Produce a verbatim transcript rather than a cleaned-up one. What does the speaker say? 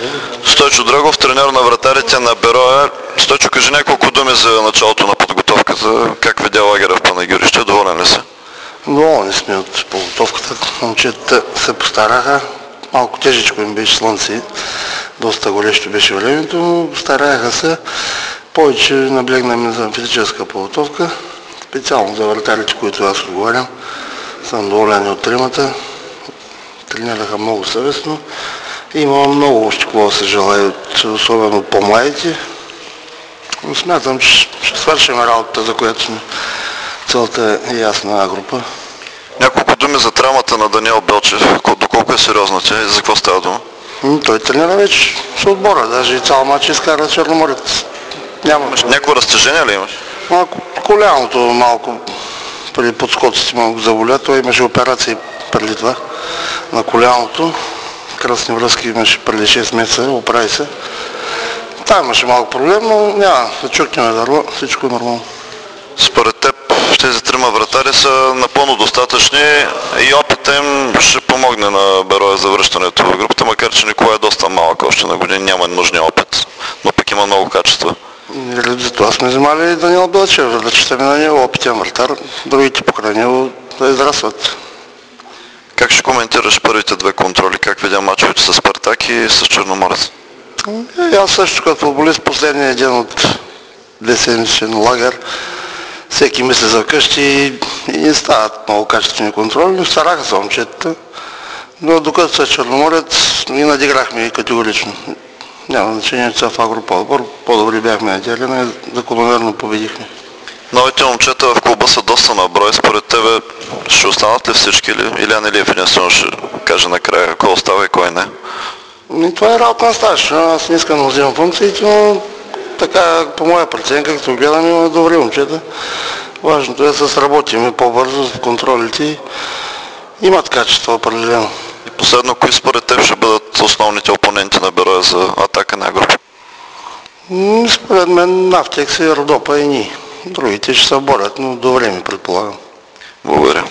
Стойчо Драгов, тренер на вратарите на Берое. Стойчо, кажи няколко думи за началото на подготовката. Как видя лагера в Панагюрище? Доволен ли си? Доволни сме от подготовката. Момчетата се постараха. Малко тежечко им беше слънце. Доста горещо беше времето, но стараха се. Повече наблегнаме за физическа подготовка. Специално за вратарите, които аз отговарям. Съм доволен от тримата. Тренираха много съвестно. Имам много още какво да се желая, особено от по-младите. Но смятам, че ще свършим работата, за която сме. Целта е ясна група. Няколко думи за травмата на Даниел Белчев. Доколко е сериозна тя и за какво става дума? Той тренира вече с отбора, даже и цял матч изкара Черноморец. Няма. Някакво разтежение ли имаш? Малко коляното малко преди подскоците малко заболя. Той имаше операции преди това на коляното. Кръстни връзки имаше преди шест месеца, оправи се. Там имаше малко проблем, но няма да чукнем дърво, всичко е нормално. Според теб тези трима вратари са напълно достатъчни и опита им ще помогне на Берое за връщането в групата, макар че Николай е доста малък, още на години няма нужния опит, но пък има много качества. Затова сме вземали Даниел Белчев, да четем на него опитен вратар, другите покрай него да израстват. Как ще коментираш първите две контроли? Как видя мачовете с Спартак и с Черноморец? И аз също като футболист последния един от двеседмичен лагер. Всеки мисли за къщи и не стават много качествени контроли, но стараха се момчетата. Но докато са Черноморец и надиграхме категорично. Няма значение, че са в Агроподбор. По-добри бяхме надели, но закономерно победихме. Новите момчета в клуба са доста на брой. Според тебе ще останат ли всички или Илиян Илиев единствено ще каже накрая кой остава и кой не? И това е работа на стаж. Аз не искам да вземам функциите, но така по моя преценка, като гледам, има добри момчета. Важното е да се сработим по-бързо в контролите и имат качество определено. И последно, кои според теб ще бъдат основните опоненти на Берое за атака на група? Според мен Нафтекс и Родопа и ние. Другите ще се борят, но до време предполагам. Благодаря.